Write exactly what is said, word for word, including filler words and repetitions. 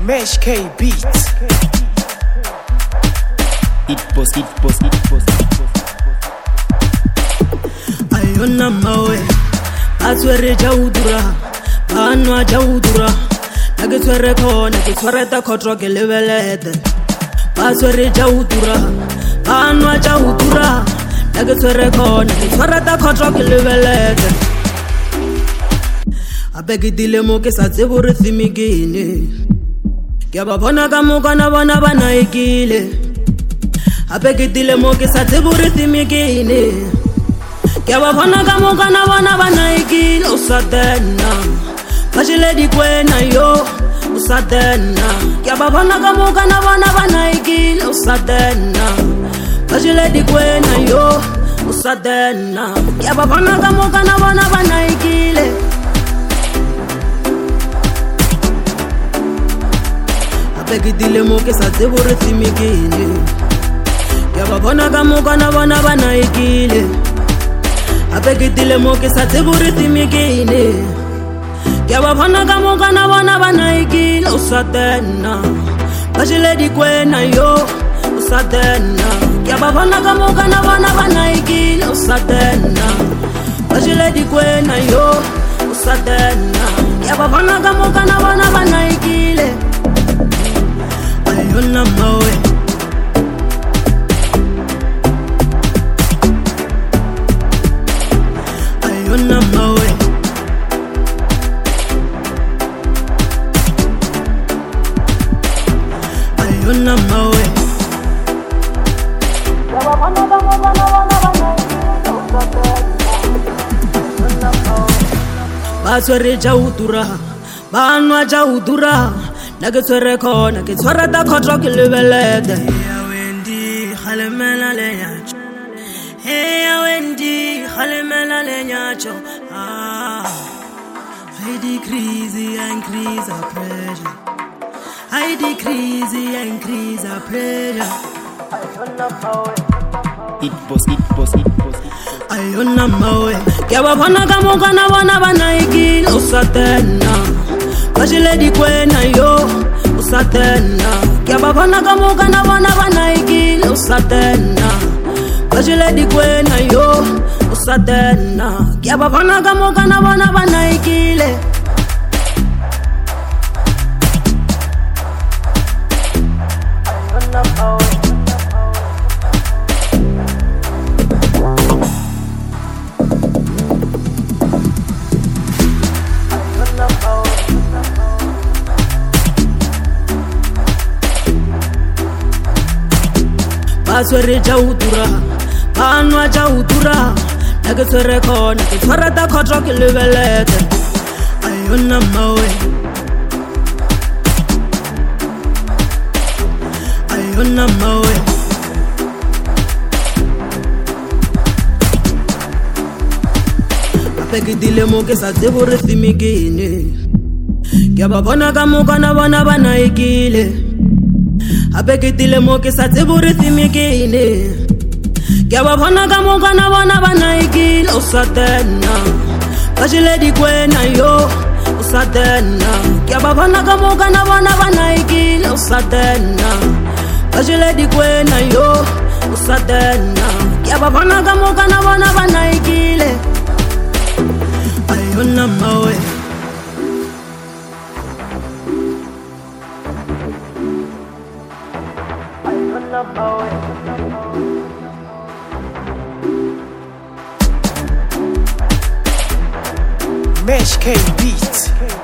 Mesh K Beats. It post, it post, it post, it post. Ayona mawe, atwere jaudura, banwa jaudura. Nagitwere ko, nagitwere ta kotro ke levelete. Atwere jaudura, banwa jaudura. Nagitwere ko, nagitwere ta kotro ke levelete. Abegi dile mo ke sa tsebore thimigene. Ke ba bona ka mo kana bona bana ikile. Abegi dile mo ke sa tsebore thimigene. Ke ba bona ka mo kana bona bana ikile usadena. Bajile di kwena yo usadena. Ke ba bona ka mo kana bona bana ikile usadena. Bajile di kwena yo usadena. Ke ba bona ka mo kana bona bana ikile. Abegidile mo ke sa tsebore thimigene. Ke ba bona ka mo kana bona bana ikile. Abegidile mo ke sa tsebore thimigene. Ke ba bona ka mo kana bona bana ikile usadena. Bajile di kwena yo usadena. Ke ba bona ka mo kana bona bana ikile usadena. Bajile di kwena yo usadena. Ke ba bona ka mo kana bona bana ikile. Ayona mawe, ayona mawe, ayona mawe. Baswere jaudura, banwa jaudura. Nagitwere ko, nagitwere ta kotro ke levelete. Hey Wendy, khalemela le nyacho. Hey Wendy, khalemela le nyacho. Ah, I decrease, I increase our pressure. I decrease, I increase our pressure. It post, it post, it post, it post. Ayona mawe, ke ba bona ka mo kana bona bana ikile usadena. Bajile di kwena yo usadena. Ke ba bona ka mo kana bona bana ikile usadena. Bajile di kwena yo usadena. Ke ba bona ka mo kana bona bana ikile. Baswere jaudura, banwa jaudura. Nagitwere ko, nagitwere ta kotro ke levelete. Ayona mawe, ayona mawe. Abegidile mo ke sa tsebore thimigene. Ke ba bona ka mo kana bona bana ikile. Abegidile mo ke sa tsebore thimigene. Ke ba bona ka mo kana bona bana ikile usadena. Bajile di kwena yo usadena. Ke ba bona ka mo kana bona bana ikile usadena. Bajile di kwena yo usadena. Ke ba bona ka mo kana bona bana ikile. Ayona mawe, Mesh K Beats.